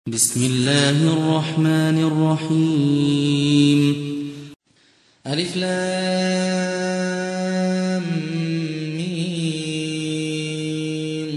بسم الله الرحمن الرحيم. ألف لام ميم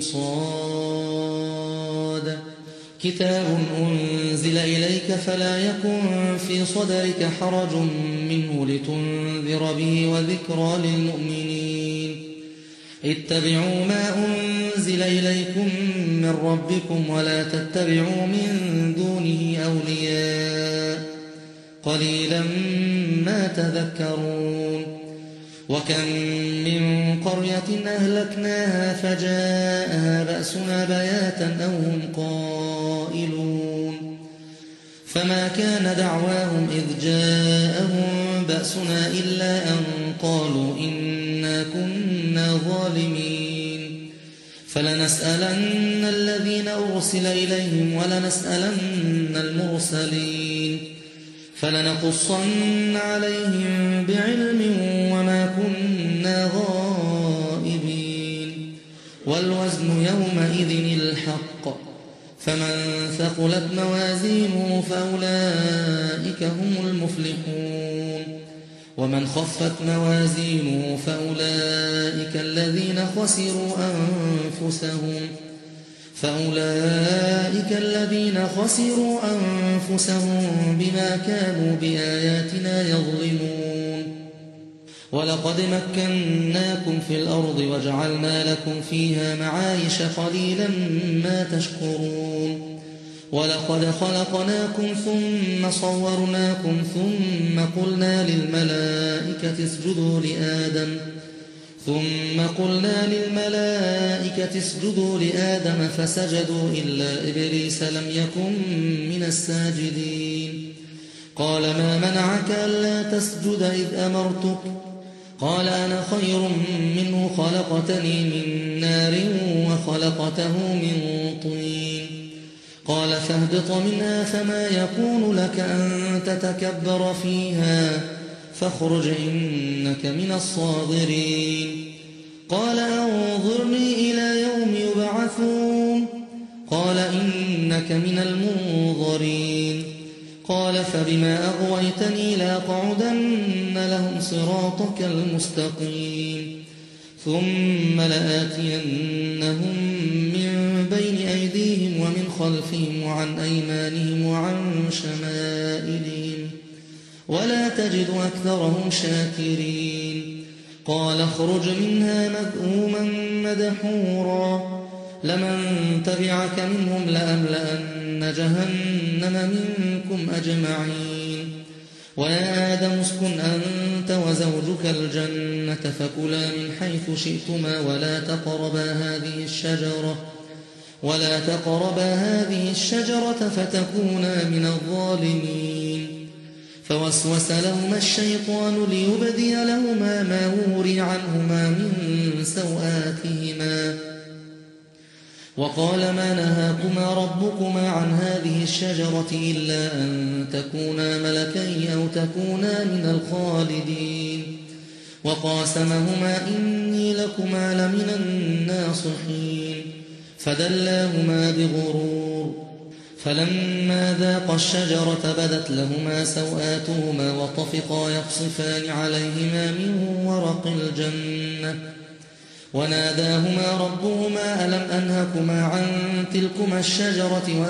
صاد. كتاب أنزل إليك فلا يكن في صدرك حرج منه لتنذر به وذكرى للمؤمنين. اتبعوا ما أنزل إليكم من ربكم ولا تتبعوا من دونه أولياء قليلا ما تذكرون. وكم من قرية أهلكناها فجاءها بأسنا بياتا أو هم قائلون. فما كان دعواهم إذ جاءهم بأسنا إلا أن قالوا إنا كنا ظالمين. فلنسألن الذين أرسل إليهم ولنسألن المرسلين فلنقصن عليهم بعلم وما كنا غائبين. والوزن يومئذ الحق فمن ثقلت موازينه فأولئك هم المفلحون. ومن خفت موازينه فأولئك الذين خسروا أنفسهم بما كانوا بآياتنا يظلمون. ولقد مكناكم في الأرض وجعلنا لكم فيها معايش قليلا ما تشكرون. ولقد خلقناكم ثم صورناكم ثم قلنا للملائكة اسجدوا لآدم فسجدوا إلا إبليس لم يكن من الساجدين. قال ما منعك ألا تسجد إذ أمرتك؟ قال أنا خير منه خلقتني من نار وخلقته من طين. قال فاهبط منها فما يكون لك أن تتكبر فيها فاخرج إنك من الصاغرين. قال أنظرني إلى يوم يبعثون. قال إنك من المنظرين. قال فبما أغويتني لأقعدن لهم صراطك المستقيم ثم لآتينهم من بين أيديهم ومن خلفهم وعن أيمانهم وعن شمائلهم ولا تجد أكثرهم شاكرين. قال اخرج منها مذءوما مدحورا لمن تبعك منهم لأملأن جهنم منكم أجمعين. ويا آدم اسكن أنت وزوجك الجنة فكلا من حيث شئتما ولا تقربا هذه الشجرة فتكونا من الظالمين. فوسوس لهما الشيطان ليبدي لهما ما وري عنهما من سوآتهما وقال ما نهاكما ربكما عن هذه الشجرة إلا أن تكونا ملكين أو تكونا من الخالدين. وقاسمهما إني لكما لمن الناصحين فدلاهما بغرور. فلما ذاقا الشجرة بدت لهما سوآتهما وطفقا يخصفان عليهما من ورق الجنة وناداهما ربهما ألم أنهكما عن تلكما الشجرة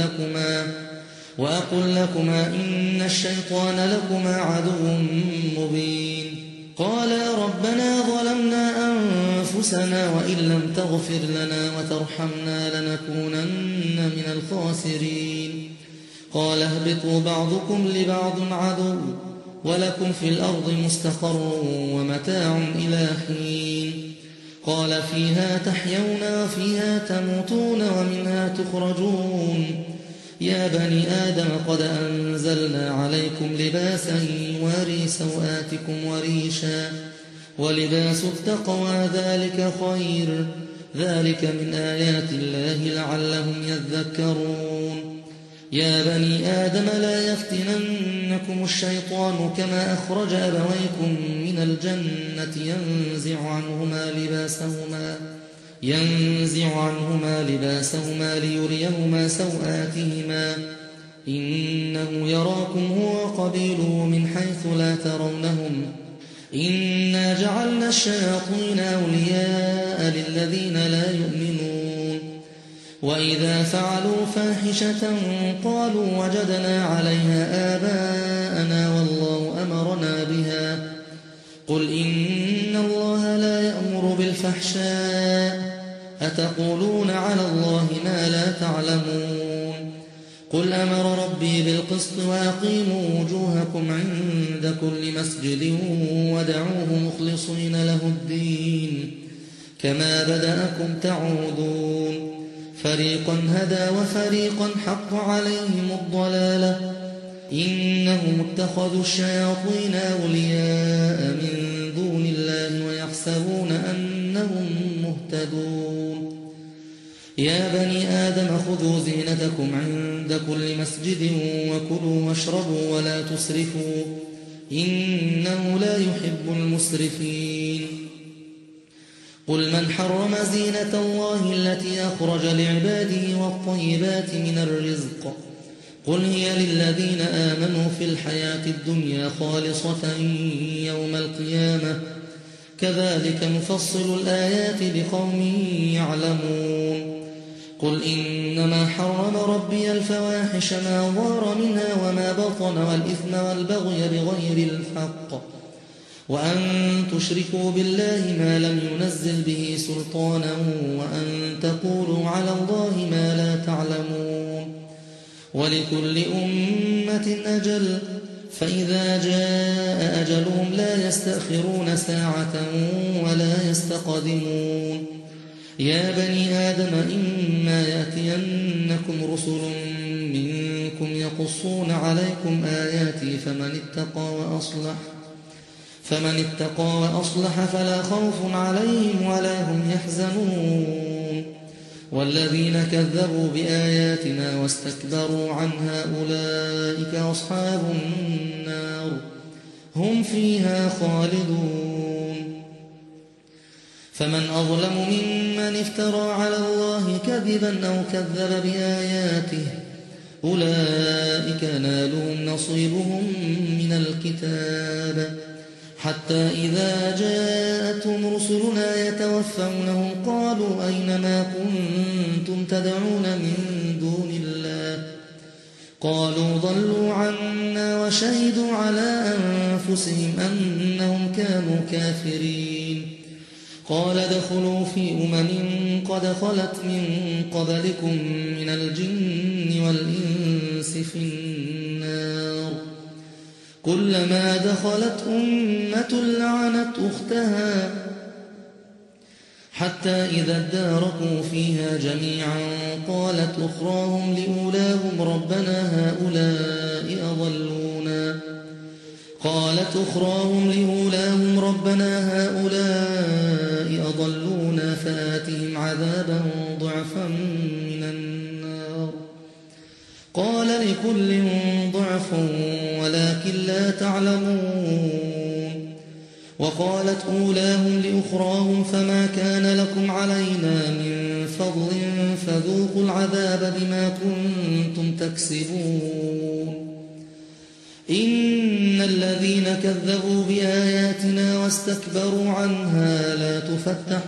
وأقل لكما إن الشيطان لكما عدو مبين. قالا ربنا ظلمنا أنفسنا وإن لم تغفر لنا وترحمنا لنكونن من الخاسرين. قال اهبطوا بعضكم لبعض عدو ولكم في الأرض مستقر ومتاع إلى حين. قال فيها تحيون وفيها تموتون ومنها تخرجون. يا بني آدم قد أنزلنا عليكم لباسا يواري سوآتكم وريشا ولباس التقوى ذلك خير ذلك من آيات الله لعلهم يذكرون. يا بني آدم لا يفتننكم الشيطان كما أخرج أبويكم من الجنة ينزع عنهما ينزع عنهما لباسهما ليريهما سوآتهما إنه يراكم هو وقبيله من حيث لا ترونهم إنا جعلنا الشياطين أولياء للذين لا يؤمنون وإذا فعلوا فاحشة قالوا وجدنا عليها آباءنا والله أمرنا بها قل إن الله لا يأمر بالفحشاء أتقولون على الله ما لا تعلمون قل أمر ربي بالقسط وأقيموا وجوهكم عند كل مسجد ودعوه مخلصين له الدين كما بدأكم تعودون فريقا هدى وفريقا حق عليهم الضلالة إنهم اتخذوا الشياطين أولياء من دون الله ويحسبون أنهم مهتدون يا بني آدم خذوا زينتكم عند كل مسجد وكلوا واشربوا ولا تسرفوا إنه لا يحب المسرفين قل من حرم زينة الله التي أخرج لعباده والطيبات من الرزق قل هي للذين آمنوا في الحياة الدنيا خالصة يوم القيامة كذلك نفصل الآيات لقوم يعلمون قل إنما حرم ربي الفواحش ما ظهر منها وما بطن والإثم والبغي بغير الحق وأن تشركوا بالله ما لم ينزل به سلطانا وأن تقولوا على الله ما لا تعلمون ولكل أمة أجل فإذا جاء أجلهم لا يستأخرون ساعة ولا يستقدمون يا بني آدم إما يأتينكم رسل منكم يقصون عليكم آياتي فمن اتقى وأصلح فلا خوف عليهم ولا هم يحزنون والذين كذبوا بآياتنا واستكبروا عنها أولئك أصحاب النار هم فيها خالدون فمن أظلم ممن افترى على الله كذبا أو كذب بآياته أولئك نالهم نصيبهم من الكتاب حتى إذا جاءتهم رسلنا يتوفونهم قالوا أين ما كنتم تدعون من دون الله قالوا ضلوا عنا وشهدوا على أنفسهم أنهم كانوا كافرين قال ادخلوا في قد خلت من قبلكم من الجن والإنس في النار كلما دخلت أمة لعنت أختها حتى إذا اداركوا فيها جميعا قالت أخراهم لأولاهم ربنا هؤلاء أضلونا فآتهم عذابا ضعفا من النار قال لكل ضعف ولكن لا تعلمون وقالت أولاهم لأخراهم فما كان لكم علينا من فضل فذوقوا العذاب بما كنتم تكسبون إن الذين كذبوا بآياتنا واستكبروا عنها لا تفتح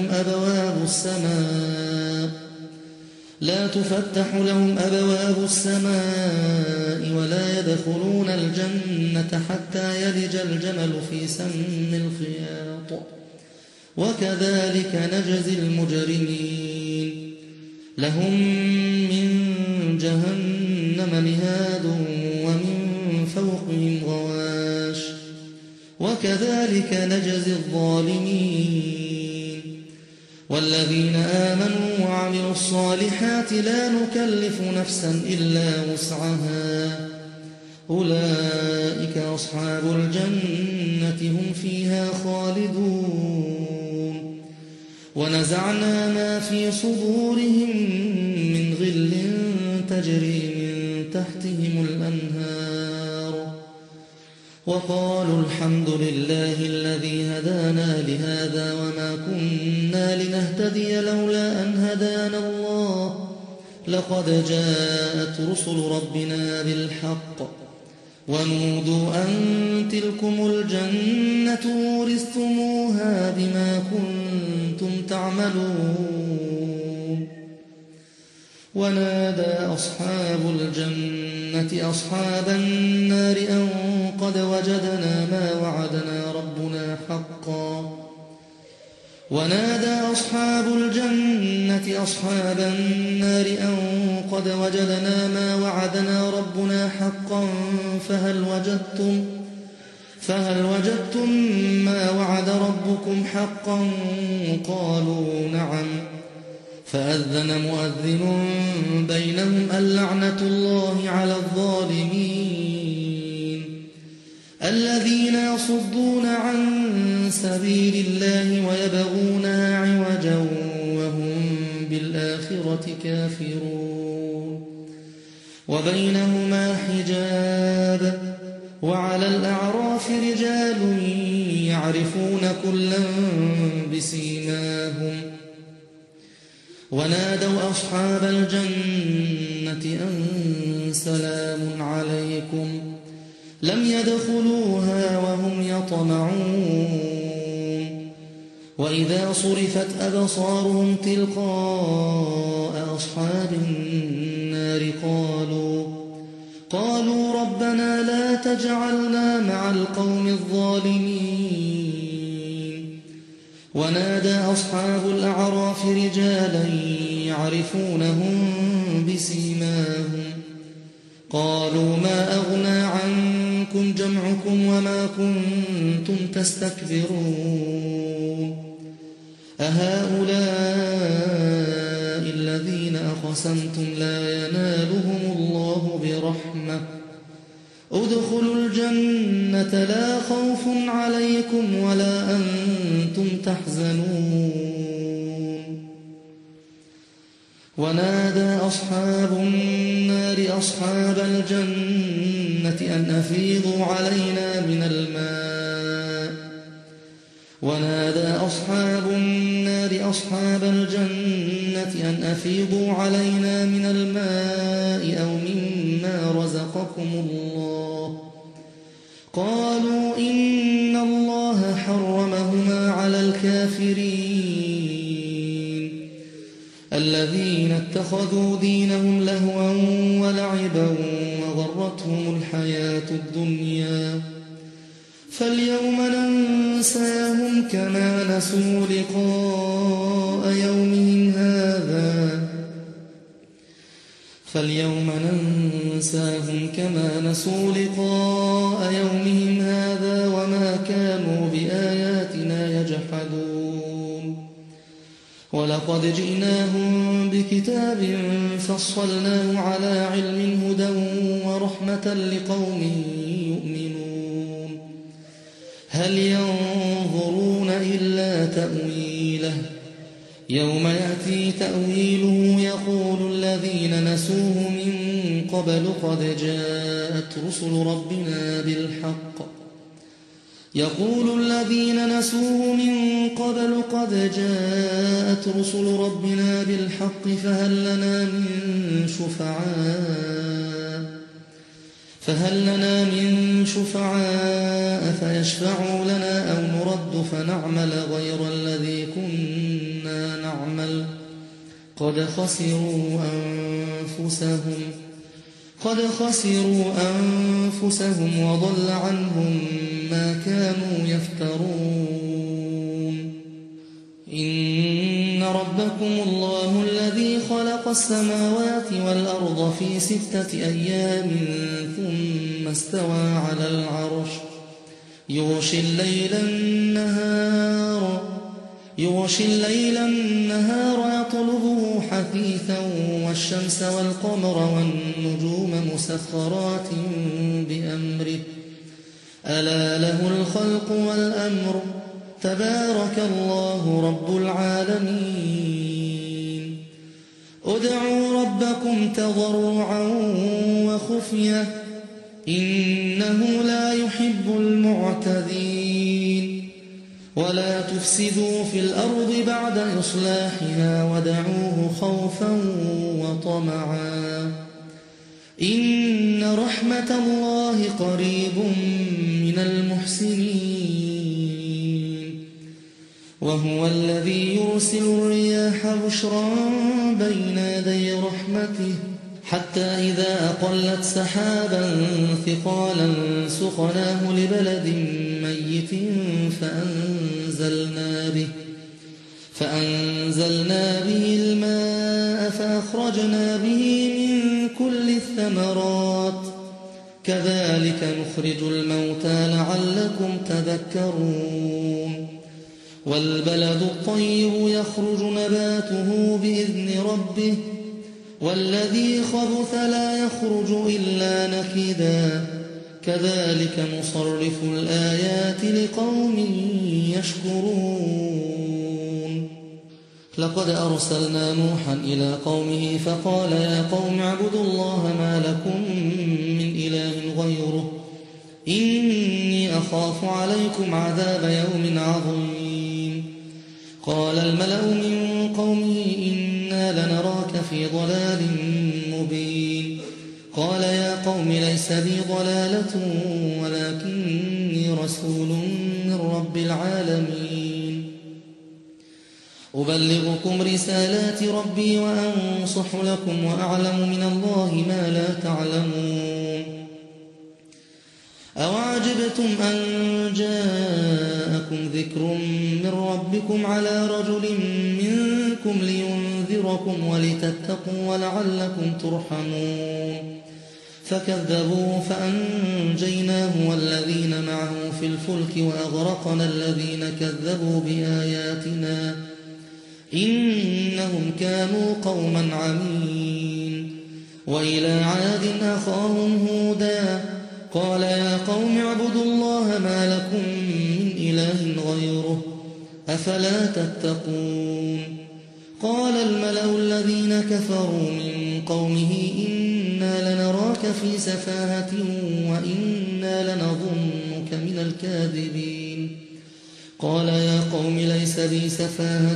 لهم أبواب السماء ولا يدخلون الجنة حتى يلج الجمل في سم الخياط وكذلك نجزي المجرمين لهم من جهنم مهاد ومن فوقهم غواش وكذلك نجزي الظالمين والذين آمنوا وعملوا الصالحات لا نكلف نفسا إلا وسعها أولئك أصحاب الجنة هم فيها خالدون ونزعنا ما في صدورهم من غل تجري من تحتهم الأنهار وقالوا الحمد لله الذي هدانا لهذا وما كنا لنهتدي لولا أن هدانا الله لقد جاءت رسل ربنا بالحق ونودوا أن تلكم الجنة ورثتموها بما كنتم تعملون ونادى أصحاب الجنة أصحاب النار أن قد وجدنا ما وعدنا ربنا حقا ونادى أصحاب الجنة أصحاب النار أن قد وجدنا ما وعدنا ربنا حقا فهل وجدتم ما وعد ربكم حقا قالوا نعم فأذن مؤذن بينهم اللعنة الله على الظالمين الذين يصدون عن سبيل الله ويبغونها عوجا وهم بالآخرة كافرون وبينهما حجاب وعلى الأعراف رجال يعرفون كلا بسيماهم ونادوا أصحاب الجنة أن سلام عليكم لم يدخلوها وهم يطمعون وإذا صرفت أبصارهم تلقاء أصحاب النار قالوا ربنا لا تجعلنا مع القوم الظالمين ونادى أصحاب الأعراف رجالا يعرفونهم بسيماهم قالوا ما أغنى عنكم جمعكم وما كنتم تستكبرون أهؤلاء الذين أقسمتم لا ينالهم الله برحمة ادخلوا الجنة لا خوف عليكم ولا أنتم تحزنون ونادى أصحاب النار أصحاب الجنة أن أفيضوا علينا من الماء ونادى أصحاب النار أصحاب الجنة أن أفيضوا علينا من الماء أو مما رزقكم الله قالوا إن الله حرمهما على الكافرين الذين اتخذوا دينهم لهوا ولعبا وغرتهم الحياة الدنيا فاليوم ننساهم كما نسوا لقاء يومهم هذا وما كانوا بآياتنا يجحدون ولقد جئناهم بكتاب فصلناه على علم هدى ورحمة لقوم يؤمنون هل ينظرون إلا تأويله يوم يأتي تأويله يقول الذين نسوه من قبل قد جاءت رسل ربنا بالحق فهل لنا من شفعاء فيشفعوا لنا أو نرد فنعمل غير الذي كنا نعمل قد خسروا أنفسهم وضل عنهم ما كانوا يفترون إن ربكم الله الذي خلق السماوات والأرض في 6 أيام ثم استوى على العرش يغشي الليل النهار يطلبه حثيثا والشمس والقمر والنجوم مسخرات بأمره ألا له الخلق والأمر تبارك الله رب العالمين ادعوا ربكم تضرعا وخفية إنه لا يحب المعتدين ولا تفسدوا في الأرض بعد إصلاحها ودعوه خوفا وطمعا إن رحمة الله قريب من المحسنين وهو الذي يرسل الرياح بشرا بين يدي رحمته حتى إذا أقلت سحابا ثقالا سقناه لبلد ميت فأنزلنا به الماء فأخرجنا به من كل الثمرات كذلك نخرج الموتى لعلكم تذكرون والبلد الطيب يخرج نباته بإذن ربه والذي خبث لا يخرج إلا نكدا كذلك نصرف الآيات لقوم يشكرون لقد أرسلنا نوحا إلى قومه فقال يا قوم اعبدوا الله ما لكم من إله غيره إني أخاف عليكم عذاب يوم عظيم قال الملأ من قومه إنا لنراك في ضلال مبين قال يا قوم ليس بي ضلالة ولكني رسول من رب العالمين أبلغكم رسالات ربي وأنصح لكم وأعلم من الله ما لا تعلمون أوعجبتم أن جاءكم ذكر من ربكم على رجل منكم لينذركم ولتتقوا ولعلكم ترحمون فكذبوه فأنجيناه والذين معه في الفلك وأغرقنا الذين كذبوا بآياتنا إنهم كانوا قوما عمين وإلى عاد أخاهم هودا قال يا قوم اعبدوا الله ما لكم من إله غيره أفلا تتقون قال الملأ الذين كفروا من قومه إنا لنراك في سفاهة وإنا لنظنك من الكاذبين قال يا قوم ليس بي سفاهة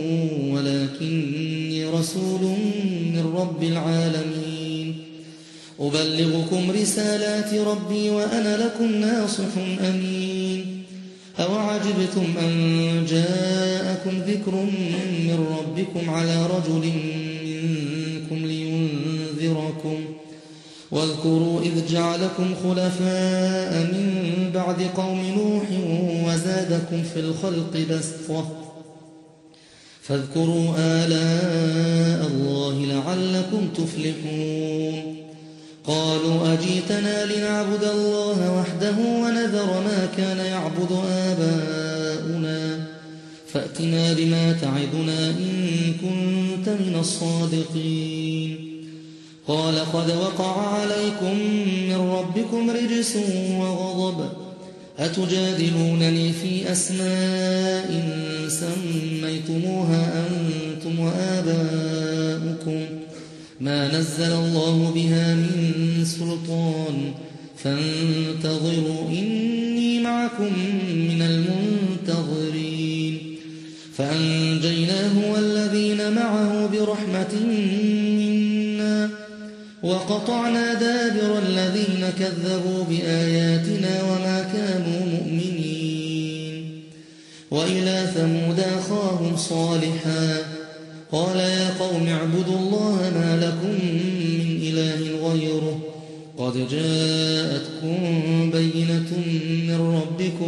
ولكني رسول من رب العالمين أبلغكم رسالات ربي وأنا لكم ناصح أمين أوعجبتم أن جاءكم ذكر من ربكم على رجل منكم لينذركم واذكروا إذ جعلكم خلفاء من بعد قوم نوح وزادكم في الخلق بسطة فاذكروا آلاء الله لعلكم تفلحون قالوا أجيتنا لنعبد الله وحده ونذر ما كان يعبد آباؤنا فأتنا بما تعدنا إن كنت من الصادقين قال قد وقع عليكم من ربكم رجس وغضب أتجادلونني في أسماء سميتموها أنتم وآباؤكم ما نزل الله بها من سلطان فانتظروا إني معكم من المنتظرين فأنجيناه والذين معه برحمة منا وقطعنا دابر الذين كذبوا بآياتنا وما كانوا مؤمنين وإلى ثمود أخاهم صالحا قال يا قوم اعبدوا الله ما لكم من إله غيره قد جاءتكم بينة من ربكم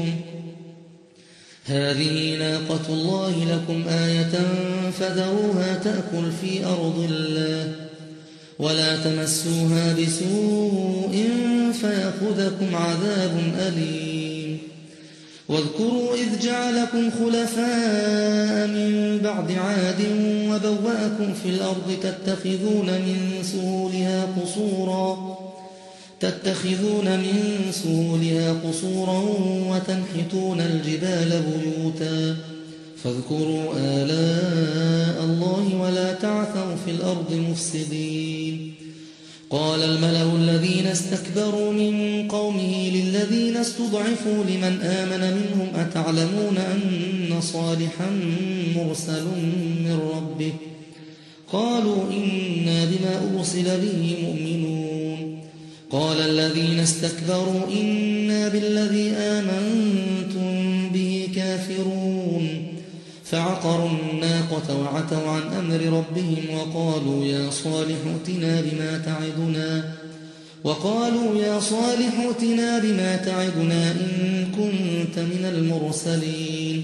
هذه ناقة الله لكم آية فذروها تأكل في أرض الله ولا تمسوها بسوء فيأخذكم عذاب أليم واذكروا إذ جعلكم خلفاء من بعد عاد وبوأكم في الأرض تتخذون من سهولها قصورا وتنحتون الجبال بيوتا فاذكروا آلاء الله ولا تعثوا في الأرض مفسدين قال الملأ الذين استكبروا من قومه للذين استضعفوا لمن آمن منهم أتعلمون أن صالحا مرسل من ربه قالوا إنا بما أرسل به مؤمنون قال الذين استكبروا إنا بالذي آمنتم به كافرون فعقروا الناقة وعتوا عن أمر ربهم وقالوا يا صالح ائتنا بما تعدنا إن كنت من المرسلين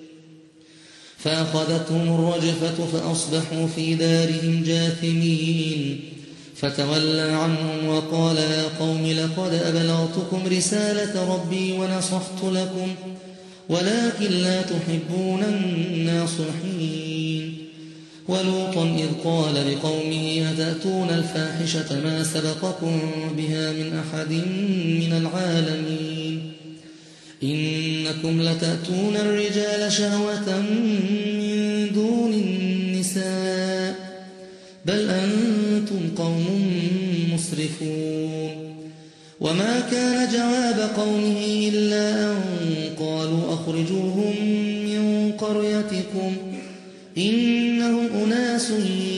فأخذتهم الرجفة فأصبحوا في دارهم جاثمين فتولى عنهم وقال يا قوم لقد أبلغتكم رسالة ربي ونصحت لكم ولكن لا تحبون الناصحين ولوطا إذ قال لقومه أتأتون الفاحشة ما سبقكم بها من أحد من العالمين إنكم لتأتون الرجال شهوة من دون النساء بل أنتم قوم مسرفون وما كان جواب قومه إلا أن قالوا أخرجوهم من قريتكم إنهم أناس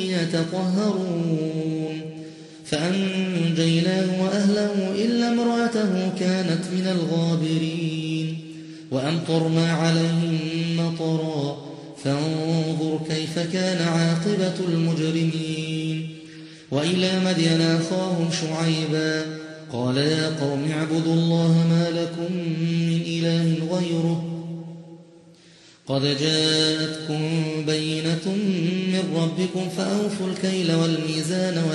يتطهرون فأنجيناه وأهله إلا امرأته كانت من الغابرين وأمطرنا عليهم مطرا فانظر كيف كان عاقبة المجرمين وإلى مدين أخاهم شعيبا قال يا قوم اعبدوا الله ما لكم من إله غيره قد جاءتكم بينة من ربكم فأوفوا الكيل والميزان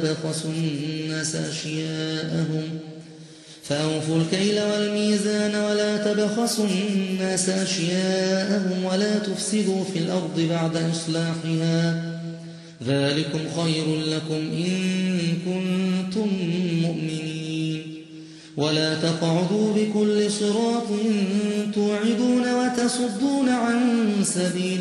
ولا تبخسوا الناس أشياءهم ولا تفسدوا في الأرض بعد إصلاحها ذلكم خير لكم إن كنتم مؤمنين ولا تقعدوا بكل صراط توعدون وتصدون عن سبيل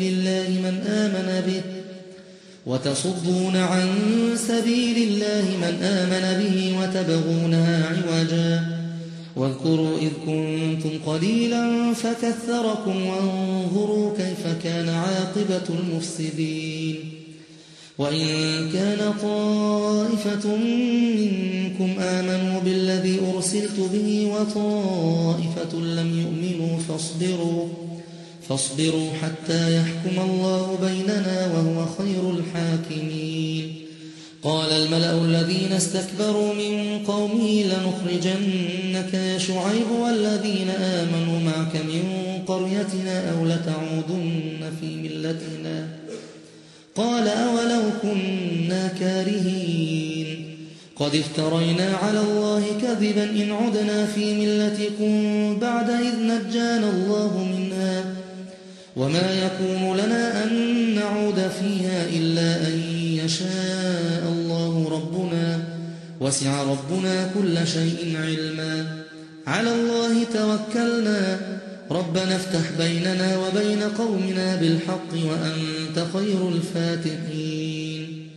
الله من آمن به وتبغونها عوجا واذكروا إذ كنتم قليلا فكثركم وانظروا كيف كان عاقبة المفسدين وإن كان طائفة منكم آمنوا بالذي أرسلت به وطائفة لم يؤمنوا فاصبروا حتى يحكم الله بيننا وهو خير الحاكمين قال الملأ الذين استكبروا من قومه لنخرجنك يا شعيب والذين آمنوا معك من قريتنا أو لتعودن في ملتنا قال أولو كنا كارهين قد افترينا على الله كذبا إن عدنا في ملتكم بعد إذ نجانا الله منها وما يكون لنا أن نعود فيها إلا أن يشاء الله ربنا وسع ربنا كل شيء علما على الله توكلنا ربنا افتح بيننا وبين قومنا بالحق وأنت خير الفاتحين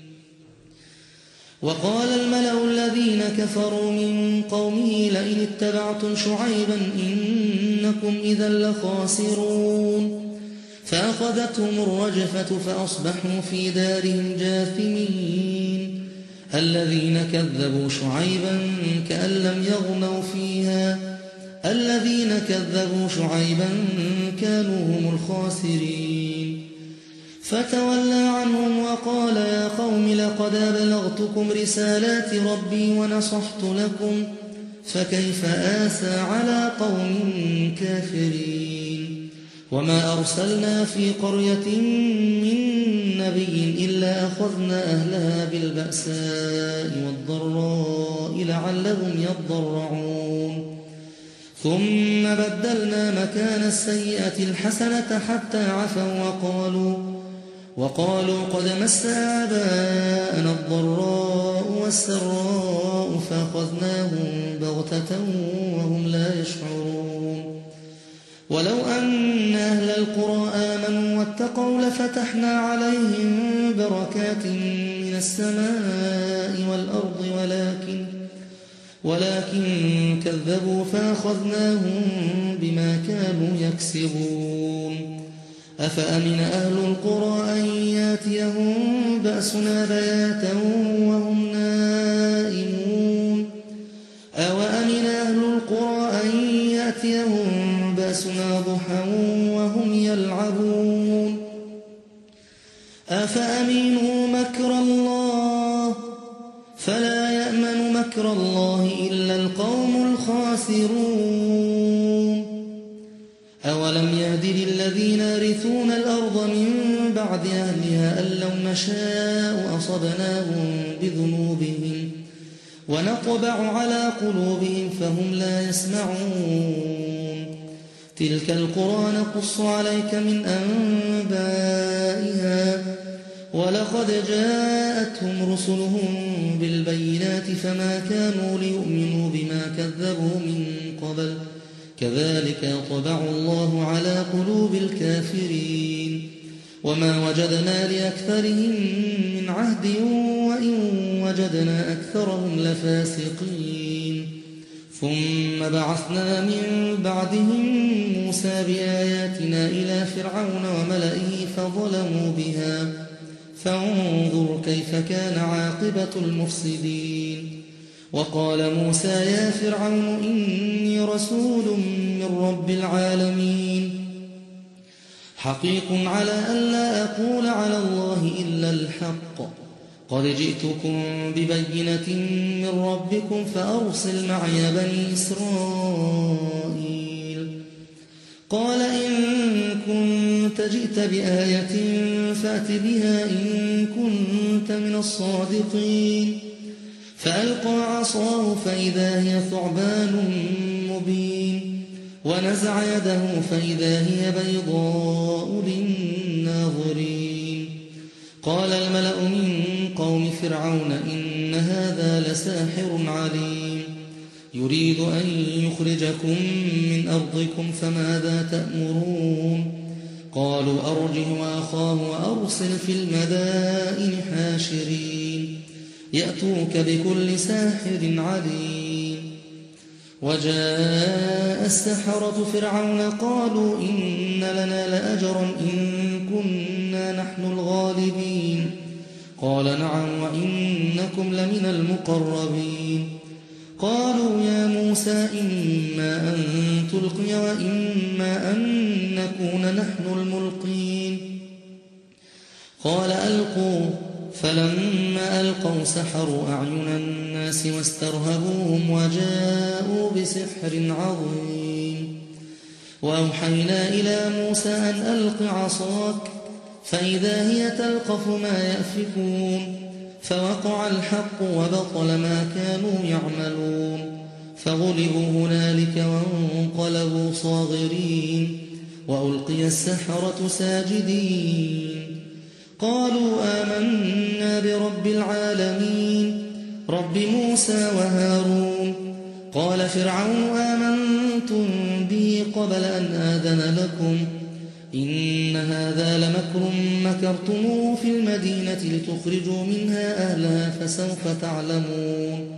وقال الملأ الذين كفروا من قومه لئن اتبعتم شعيبا إنكم إذا لخاسرون فأخذتهم الرجفة فأصبحوا في دارهم جاثمين الذين كذبوا شعيبا كأن لم يغنوا فيها الذين كذبوا شعيبا كانوا هم الخاسرين فتولى عنهم وقال يا قوم لقد أبلغتكم رسالات ربي ونصحت لكم فكيف آسى على قوم كافرين وما أرسلنا في قرية من نبي إلا أخذنا أهلها بالبأساء والضراء لعلهم يضرعون ثم بدلنا مكان السيئة الحسنة حتى عفوا وقالوا قد مس آباءنا الضراء والسراء فأخذناهم بغتة وهم لا يشعرون ولو أن أهل القرى آمنوا واتقوا لفتحنا عليهم بركات من السماء والأرض ولكن كذبوا فأخذناهم بما كانوا يكسبون أفأمن أهل القرى أن ياتيهم بأسنا بياتا وهم نائمون أوأمن أهل القرى أن ياتيهم بأسنا ضحى وهم يلعبون أفأمنوا مكر الله فلا يأمن مكر الله إلا القوم الخاسرون أولم يهد للذين يرثون الأرض من بعد أهلها أن لو نشاء أصبناهم بذنوبهم ونطبع على قلوبهم فهم لا يسمعون تلك القرى نقص عليك من أنبائها ولقد جاءتهم رسلهم بالبينات فما كانوا ليؤمنوا بما كذبوا من قبل كذلك يطبع الله على قلوب الكافرين وما وجدنا لأكثرهم من عهد وإن وجدنا أكثرهم لفاسقين ثم بعثنا من بعدهم موسى بآياتنا إلى فرعون وملئه فظلموا بها فانظر كيف كان عاقبة المفسدين وقال موسى يا فرعون إني رسول من رب العالمين حقيق على أن لا أقول على الله إلا الحق قد جئتكم ببينة من ربكم فأرسل معي بني إسرائيل قال إن كنت جئت بآية فأت بها إن كنت من الصادقين فألقى عصاه فإذا هي ثعبان مبين ونزع يده فإذا هي بيضاء للناظرين قال الملأ من قوم فرعون إن هذا لساحر عليم يريد أن يخرجكم من أرضكم فماذا تأمرون قالوا أرجه وأخاه وأرسل في المدائن حاشرين يأتوك بكل ساحر عليم وجاء السحرة فرعون قالوا إن لنا لأجرا إن كنا نحن الغالبين قال نعم وإنكم لمن المقربين قالوا يا موسى إما أن تلقي وإما أن نكون نحن الملقين قال ألقوا فلما ألقوا سحروا أعين الناس واسترهبوهم وجاءوا بسحر عظيم وأوحينا إلى موسى أن ألق عصاك فإذا هي تلقف ما يأفكون فوقع الحق وبطل ما كانوا يعملون فغلبوا هنالك وانقلبوا صاغرين وألقي السحرة ساجدين قالوا آمنا برب العالمين رب موسى وهارون قال فرعون آمنتم به قبل أن آذن لكم إن هذا لمكر مكرتموه في المدينة لتخرجوا منها أهلها فسوف تعلمون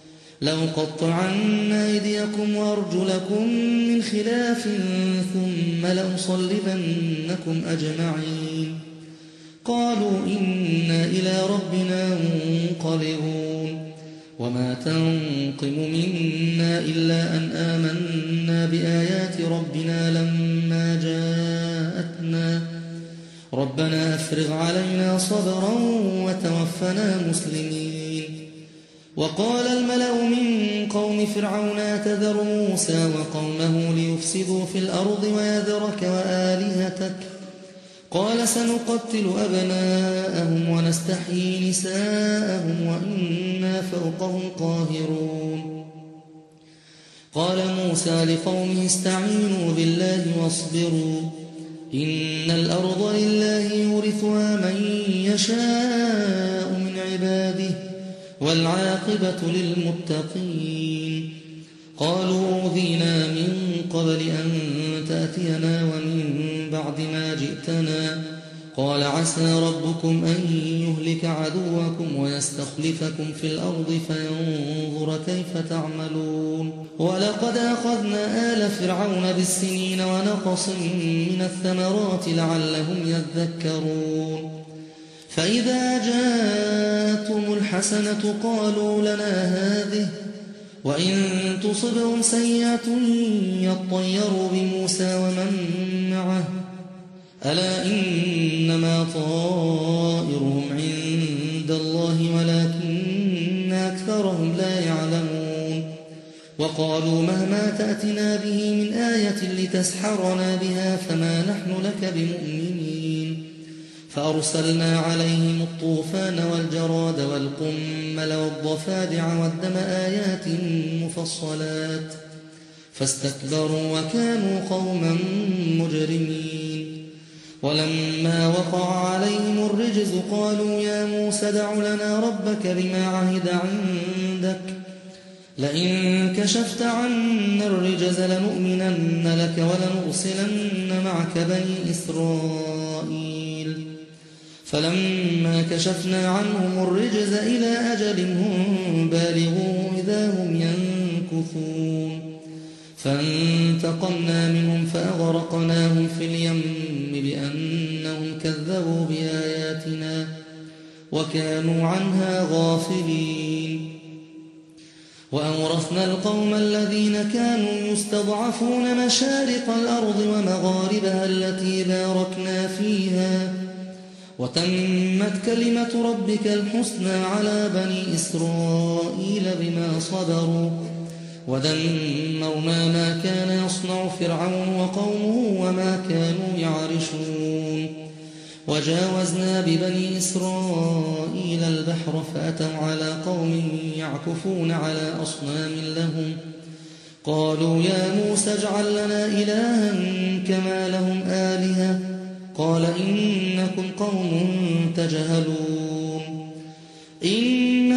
لأقطعن أيديكم وأرجلكم من خلاف ثم لأصلبنكم أجمعين قالوا إنا إلى ربنا منقلبون وما تنقم منا إلا أن آمنا بآيات ربنا لما جاءتنا ربنا أفرغ علينا صبرا وتوفنا مسلمين وقال الملأ من قوم فرعون أتذر موسى وقومه ليفسدوا في الأرض ويذرك وآلهتك قال سنقتل أبناءهم ونستحيي نساءهم وإنا فوقهم قاهرون قال موسى لقومه استعينوا بالله واصبروا إن الأرض لله يورثها من يشاء من عباده والعاقبة للمتقين قالوا أوذينا من قبل أن تأتينا ومن بعد ما جئتنا قال عسى ربكم أن يهلك عدوكم ويستخلفكم في الأرض فينظر كيف تعملون ولقد أخذنا آل فرعون بالسنين ونقص من الثمرات لعلهم يذكرون فإذا جاءتهم الحسنة قالوا لنا هذه وإن تصبهم سيئة يطيروا بموسى ومن معه ألا إنما طائرهم عند الله ولكن أكثرهم لا يعلمون وقالوا مهما تأتنا به من آية لتسحرنا بها فما نحن لك بمؤمنين فأرسلنا عليهم الطوفان والجراد والقمل والضفادع والدم آيات مفصلات فاستكبروا وكانوا قوما مجرمين ولما وقع عليهم الرجز قالوا يا موسى دع لنا ربك بما عهد عندك لئن كشفت عنا الرجز لنؤمنن لك ولنرسلن معك بني إسرائيل فلما كشفنا عنهم الرجز إلى أجل هم بالغوه إذا هم ينكثون فانتقمنا منهم فأغرقناهم في اليم بأنهم كذبوا بآياتنا وكانوا عنها غافلين وأورثنا القوم الذين كانوا يستضعفون مشارق الأرض ومغاربها التي باركنا فيها وتمت كلمة ربك الحسنى على بني إسرائيل بما صبروا ودمرنا ما كان يصنع فرعون وقومه وما كانوا يعرشون وجاوزنا ببني إسرائيل البحر فأتوا على قوم يعكفون على أصنام لهم قالوا يا موسى اجعل لنا إلها كما لهم آلهة قال إنكم قوم تجهلون إن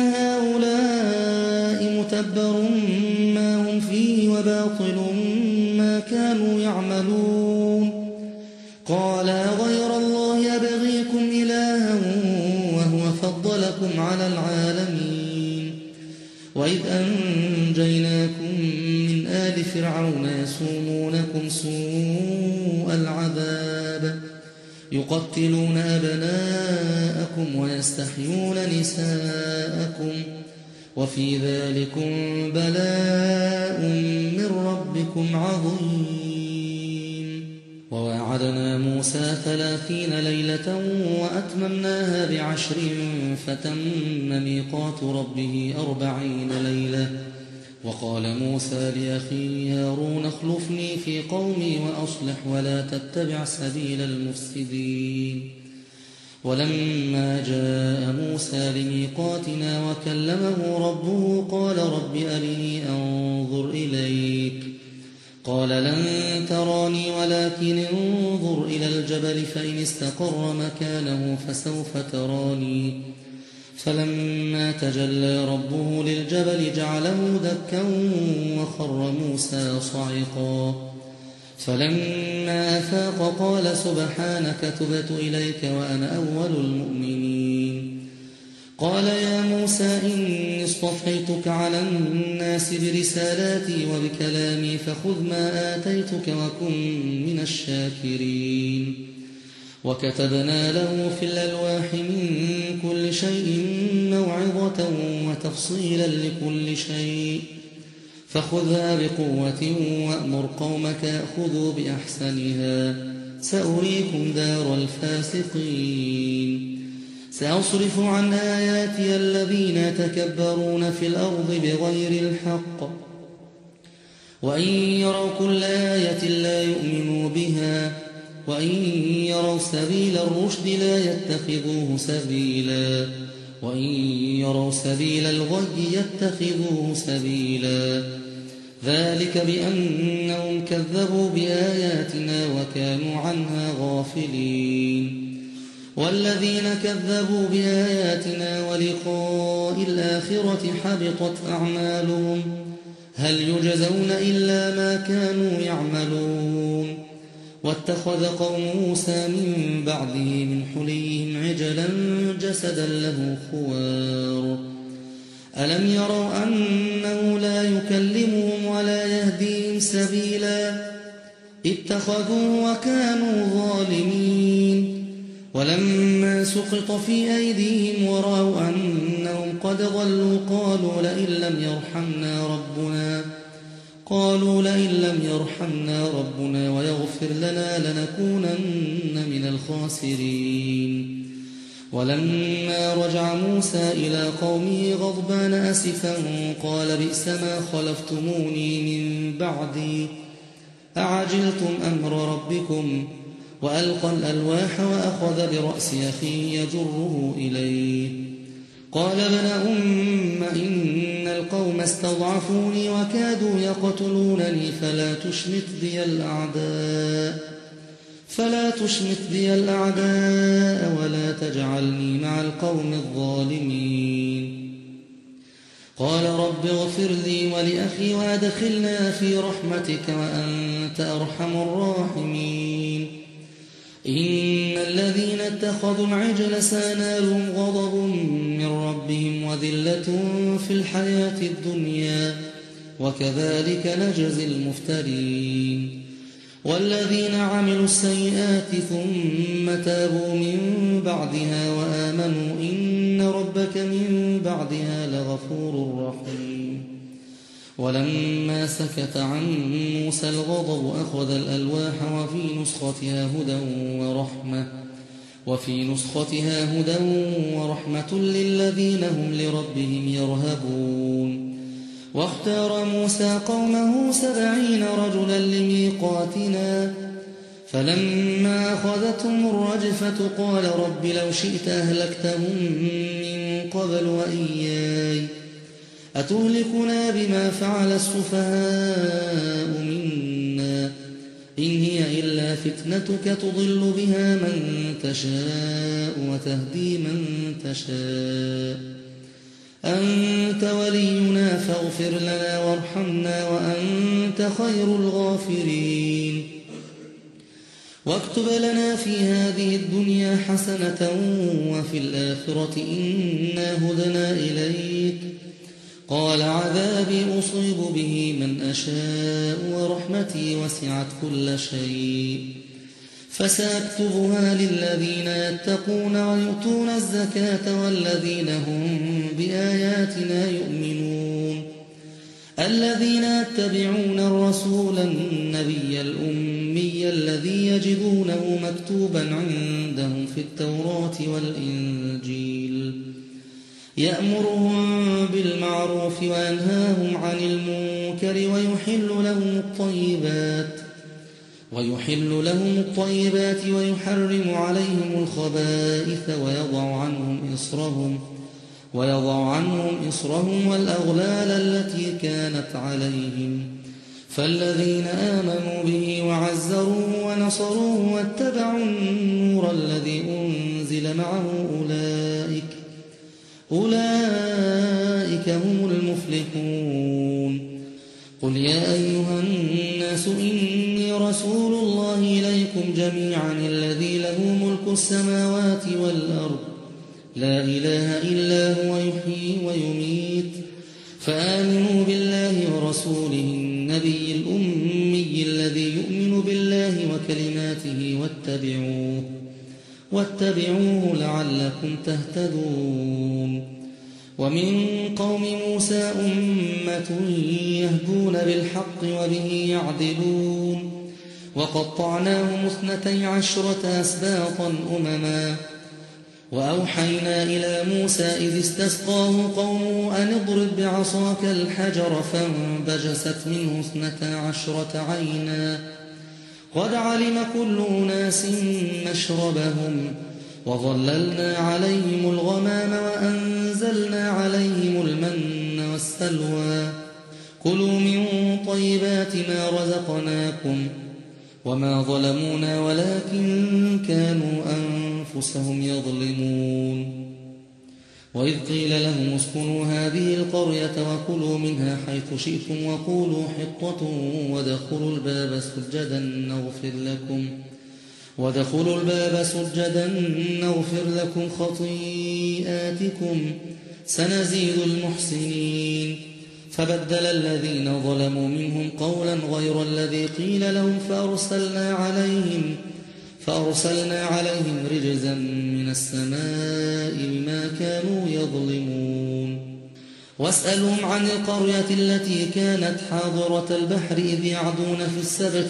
هؤلاء متبر ما هم فيه وباطل ما كانوا يعملون قال غير الله أبغيكم إلها وهو فضلكم على العالمين وإذ أنجيناكم من آل فرعون يسومونكم سوء العذاب يقتلون أبناءكم ويستحيون نساءكم وفي ذلكم بلاء من ربكم عظيم ووعدنا موسى 30 ليلة وأتممناها ب10 فتم ميقات ربه 40 ليلة وقال موسى لأخيه هارون اخلفني في قومي وأصلح ولا تتبع سبيل المفسدين ولما جاء موسى لميقاتنا وكلمه ربه قال رب أرني أنظر إليك قال لن تراني ولكن انظر إلى الجبل فإن استقر مكانه فسوف تراني فلما تجلى ربه للجبل جعله دكا وخر موسى صعقا فلما أفاق قال سبحانك تبت إليك وأنا أول المؤمنين قال يا موسى إني اصطفيتك على الناس برسالاتي وبكلامي فخذ ما آتيتك وكن من الشاكرين وكتبنا له في الألواح من كل شيء موعظة وتفصيلا لكل شيء فخذها بقوة وأمر قومك يأخذوا بأحسنها سأريكم دار الفاسقين سأصرف عن آياتي الذين يتكبرون في الأرض بغير الحق وإن يروا كل آية لا يؤمنوا بها وإن يروا سبيل الرشد لا يتخذوه سبيلا وإن يروا سبيل الغي يتخذوه سبيلا ذلك بأنهم كذبوا بآياتنا وكانوا عنها غافلين والذين كذبوا بآياتنا ولقاء الآخرة حبطت أعمالهم هل يجزون إلا ما كانوا يعملون واتخذ قوم موسى من بعده من حليهم عجلا جسدا له خوار ألم يروا أنه لا يكلمهم ولا يهديهم سبيلا اتخذوه وكانوا ظالمين ولما سقط في أيديهم ورأوا أنهم قد ضلوا قالوا لئن لم يرحمنا ربنا ويغفر لنا لنكونن من الخاسرين ولما رجع موسى إلى قومه غضبان أسفا قال بئس ما خلفتموني من بعدي أعجلتم أمر ربكم وألقى الألواح وأخذ برأس أخيه يجره إليه قال ابن أم إن القوم استضعفوني وكادوا يقتلونني فلا تشمت بي الأعداء ولا تجعلني مع القوم الظالمين قال رب اغفر لي ولأخي وأدخلنا في رحمتك وأنت أرحم الراحمين إن الذين اتخذوا العجل سينالهم غضب من ربهم وذلة في الحياة الدنيا وكذلك نجزي المفترين والذين عملوا السيئات ثم تابوا من بعدها وآمنوا إن ربك من بعدها لغفور رحيم ولما سكت عن موسى الغضب أخذ الألواح وفي نسختها هدى ورحمة للذين هم لربهم يرهبون واختار موسى قومه 70 رجلا لميقاتنا فلما أخذتهم الرجفة قال رب لو شئت أهلكتهم من قبل وإياي أتهلكنا بما فعل السفهاء منا إن هي إلا فتنتك تضل بها من تشاء وتهدي من تشاء أنت ولينا فاغفر لنا وارحمنا وأنت خير الغافرين واكتب لنا في هذه الدنيا حسنة وفي الآخرة إنا هدنا إليك قال عذابي أصيب به من أشاء ورحمتي وسعت كل شيء فسأكتبها للذين يتقون ويؤتون الزكاة والذين هم بآياتنا يؤمنون الذين يتبعون الرسول النبي الأمي الذي يجدونه مكتوبا عندهم في التوراة والإنجيل يأمرهم بالمعروف وينهاهم عن المنكر ويحل لهم الطيبات ويحرم عليهم الخبائث ويضع عنهم إصرهم والأغلال التي كانت عليهم فالذين آمنوا به وعزروه ونصروه واتبعوا النور الذي أنزل معه أولئك هم المفلحون قل يا أيها الناس إني رسول الله إليكم جميعا الذي له ملك السماوات والأرض لا إله إلا هو يحيي ويميت فآمنوا بالله ورسوله النبي الأمي الذي يؤمن بالله وكلماته واتبعوه لعلكم تهتدون ومن قوم موسى أمة يهدون بالحق وبه يعدلون وقطعناهم 12 أسباطا أمما وأوحينا إلى موسى إذ استسقاه قومه أن اضرب بعصاك الحجر فانبجست منه 12 عينا قد علم كل أناس مشربهم وظللنا عليهم الغمام وأنزلنا عليهم المن والسلوى كلوا من طيبات ما رزقناكم وما ظلمونا ولكن كانوا أنفسهم يظلمون وإذ قيل لهم اسكنوا هذه القرية وكلوا منها حيث شئتم وقولوا حطة وادخلوا الباب سجدا نغفر لكم خطيئاتكم سنزيد المحسنين. فبدل الذين ظلموا منهم قولا غير الذي قيل لهم فأرسلنا عليهم رجزا من السماء بما كانوا يظلمون. واسألهم عن القرية التي كانت حاضرة البحر إذ يعدون في السبت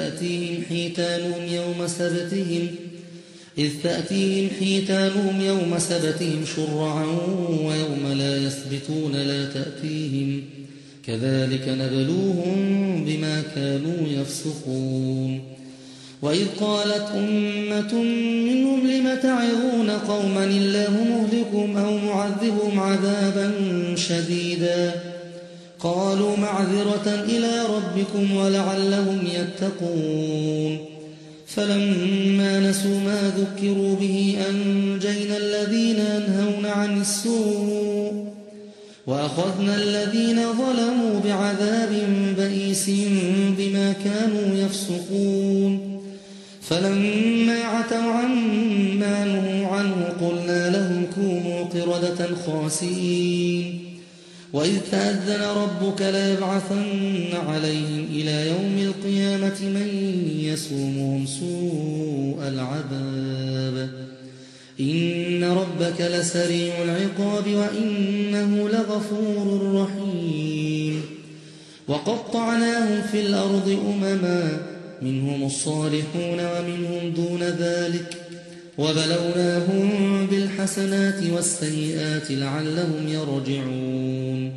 إذ تأتيهم حيتانهم يوم سبتهم شرعا ويوم لا يسبتون لا تأتيهم كذلك نبلوهم بما كانوا يفسقون. وإذ قالت أمة منهم لم تعظون قوما الله مهلكهم أو معذبهم عذابا شديدا قالوا معذرة إلى ربكم ولعلهم يتقون. فلما نسوا ما ذكروا به أنجينا الذين ينهون عن السوء وأخذنا الذين ظلموا بعذاب بئيس بما كانوا يفسقون. فلما عتوا عما نهوا عنه قلنا لهم كونوا قردة خاسئين. وإذ تأذن ربك ليبعثن عليهم إلى يوم القيامة من يسومهم سوء العذاب إن ربك لسريع العقاب وإنه لغفور رحيم. وقطعناهم في الأرض أمما منهم الصالحون ومنهم دون ذلك وبلوناهم بالحسنات والسيئات لعلهم يرجعون.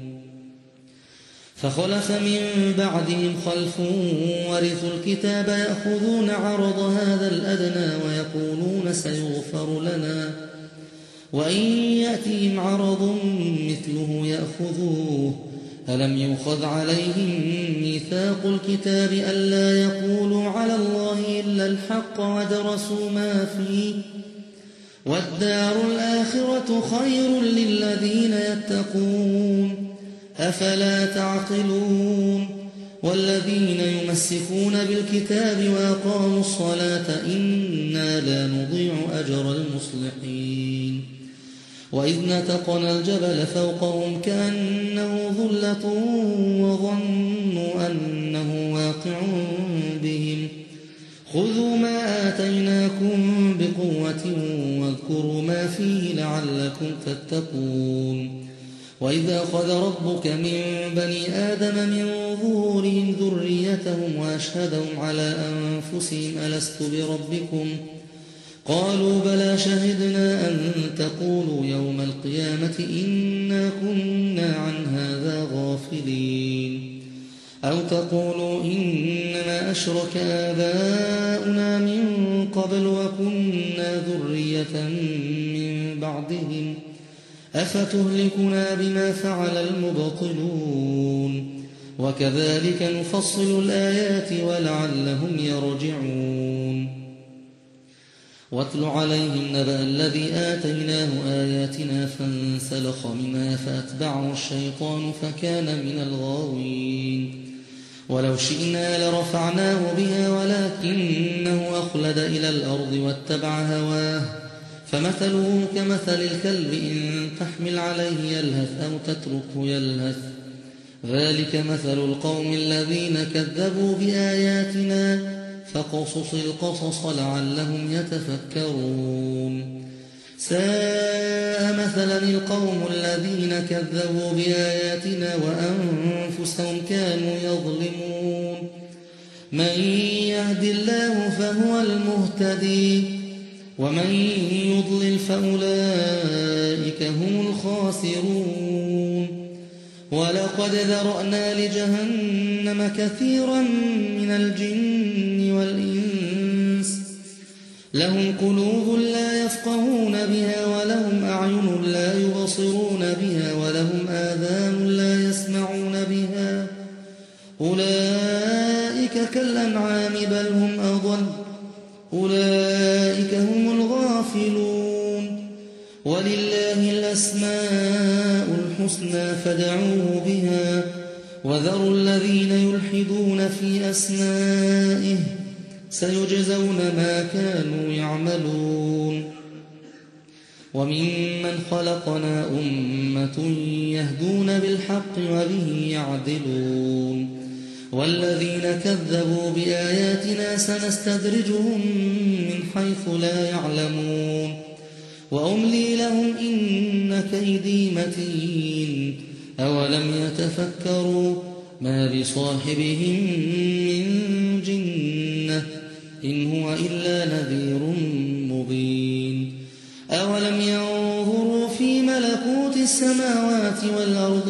فخلف من بعدهم خلف ورثوا الكتاب يأخذون عرض هذا الأدنى ويقولون سيغفر لنا وإن يأتهم عرض مثله يأخذوه ألم يؤخذ عليهم ميثاق الكتاب ألا يقولوا على الله إلا الحق ودرسوا ما فيه والدار الآخرة خير للذين يتقون أفلا تعقلون. والذين يمسكون بالكتاب وأقاموا الصلاة إنا لا نضيع أجر المصلحين. وإذ نتقنا الجبل فوقهم كأنه ظلة وظنوا أنه واقع بهم خذوا ما آتيناكم بقوة واذكروا ما فيه لعلكم تتقون. وإذا أخذ ربك من بني آدم من ظهورهم ذريتهم وأشهدهم على أنفسهم ألست بربكم قالوا بلى شهدنا أن تقولوا يوم القيامة إنا كنا عن هذا غافلين أو تقولوا إنما أشرك آباؤنا من قبل وكنا ذرية من بعدهم أفتهلكنا بما فعل المبطلون وكذلك نفصل الآيات ولعلهم يرجعون. واتل عليهم نبأ الذي آتيناه آياتنا فانسلخ منها فأتبعه الشيطان فكان من الغاوين. ولو شئنا لرفعناه بها ولكنه أخلد إلى الأرض واتبع هواه فمثله كمثل الكلب إن تحمل عليه يلهث أو تتركه يلهث ذلك مثل القوم الذين كذبوا بآياتنا فقصص القصص لعلهم يتفكرون. ساء مثلا القوم الذين كذبوا بآياتنا وأنفسهم كانوا يظلمون. من يهد الله فهو المهتدي ومن يضلل فأولئك هم الخاسرون. ولقد ذرأنا لجهنم كثيرا من الجن والإنس لهم قلوب لا يفقهون بها ولهم أعين لا يبصرون بها ولهم آذان لا يسمعون بها أولئك كالأنعام بل هم أضل أولئك هم الغافلون. ولله الأسماء الحسنى فادعوه بها وذروا الذين يلحدون في أسمائه سيجزون ما كانوا يعملون وممن خلقنا أمة يهدون بالحق وبه يعدلون والذين كذبوا بآياتنا سنستدرجهم من حيث لا يعلمون وأملي لهم إن كيدي متين أولم يتفكروا ما بصاحبهم من جنة إن هو إلا نذير مبين أولم ينظروا في ملكوت السماوات والأرض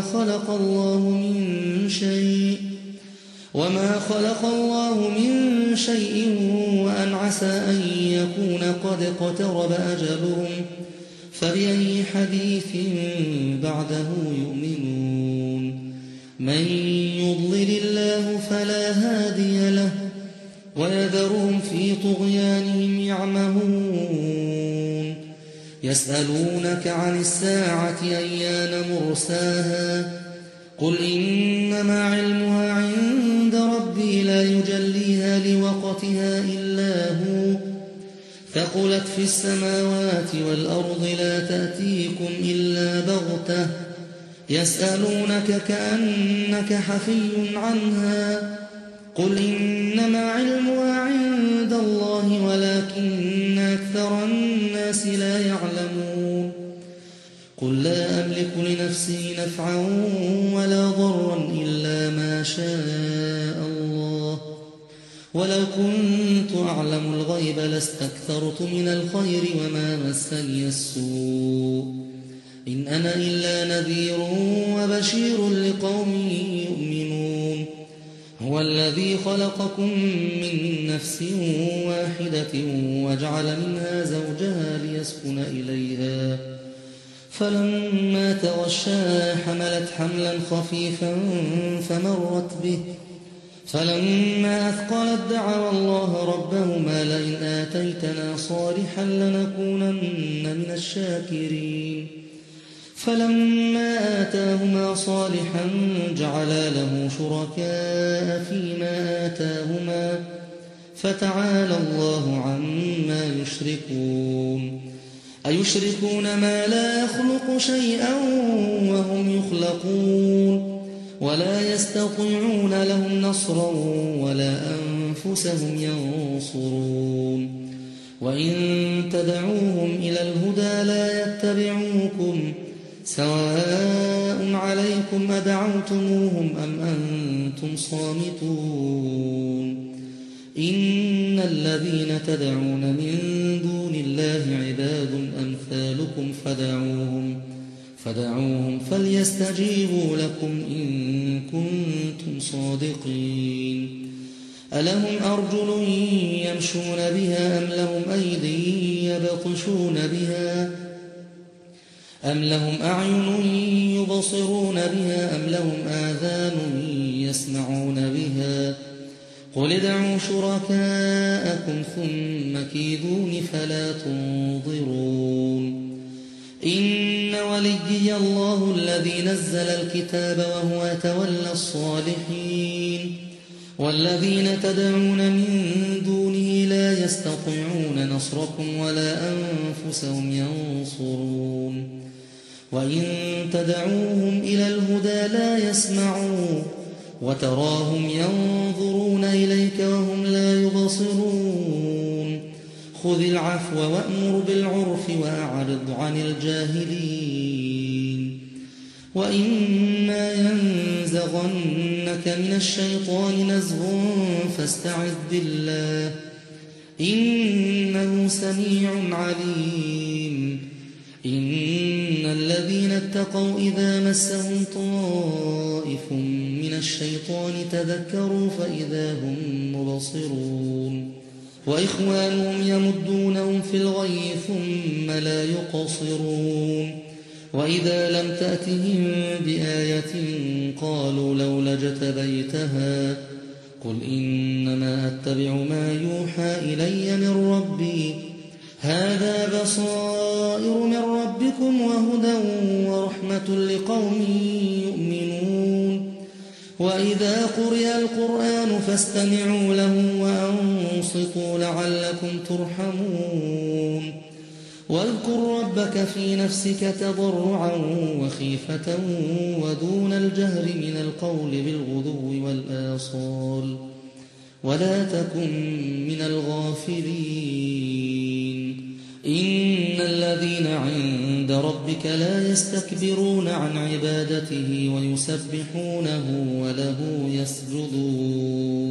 وما خلق الله من شيء وأن عسى أن يكون قد اقترب أجلهم فبأي حديث بعده يؤمنون من يضلل الله فلا هادي له ويذرهم في طغيانهم يعمهون يسألونك عن الساعة أيان مرساها قل إنما علمها عند ربي لا يجليها لوقتها إلا هو ثقلت في السماوات والأرض لا تأتيكم إلا بغتة يسألونك كأنك حفي عنها قل إنما علمها عند الله ولكن أكثر الناس لا يعلمون قل لا أملك لنفسي نفعا ولا ضرا إلا ما شاء الله ولو كنت أعلم الغيب لاستكثرت من الخير وما مسني السوء إن أنا إلا نذير وبشير لقوم يؤمنون هو الذي خلقكم من نفس واحدة وجعل منها زوجها ليسكن إليها فلما تغشاها حملت حملا خفيفا فمرت به فلما أثقلت دعوا الله ربهما لئن آتيتنا صالحا لنكونن من الشاكرين فلما آتاهما صالحا جعلا له شركاء فيما آتاهما فتعالى الله عما يشركون أيشركون ما لا يخلق شيئا وهم يخلقون ولا يستطيعون لهم نصرا ولا أنفسهم ينصرون وإن تدعوهم إلى الهدى لا يتبعوكم سواء عليكم أدعوتموهم أم أنتم صامتون إن الذين تدعون من دون الله عباد أمثالكم فدعوهم فليستجيبوا لكم إن كنتم صادقين ألهم أرجل يمشون بها أم لهم أيدي يبطشون بها أم لهم أعين يبصرون بها أم لهم آذان يسمعون بها قل ادعوا شركاءكم ثم كيدون فلا تنظرون إن وليي الله الذي نزل الكتاب وهو يتولى الصالحين والذين تدعون من دونه لا يستطيعون نصركم ولا أنفسهم ينصرون وإن تدعوهم إلى الهدى لا يسمعون وتراهم ينظرون إليك وهم لا يبصرون خذ العفو وأمر بالعرف وأعرض عن الجاهلين وإما ينزغنك من الشيطان نزغ فاستعذ بالله إنه سميع عليم إن الذين اتقوا إذا مسهم طائف من الشيطان تذكروا فإذا هم مبصرون وإخوانهم يمدونهم في الغي ثم لا يقصرون وإذا لم تأتهم بآية قالوا لولا اجتبيتها قل إنما أتبع ما يوحى إلي من ربي هذا بصائر من ربكم وهدى ورحمة لقوم يؤمنون وإذا قرئ القرآن فاستمعوا له وأنصتوا لعلكم ترحمون واذكر ربك في نفسك تضرعا وخيفة ودون الجهر من القول بالغدو والآصال ولا تكن من الغافلين إن الذين عند ربك لا يستكبرون عن عبادته ويسبحونه وله يسجدون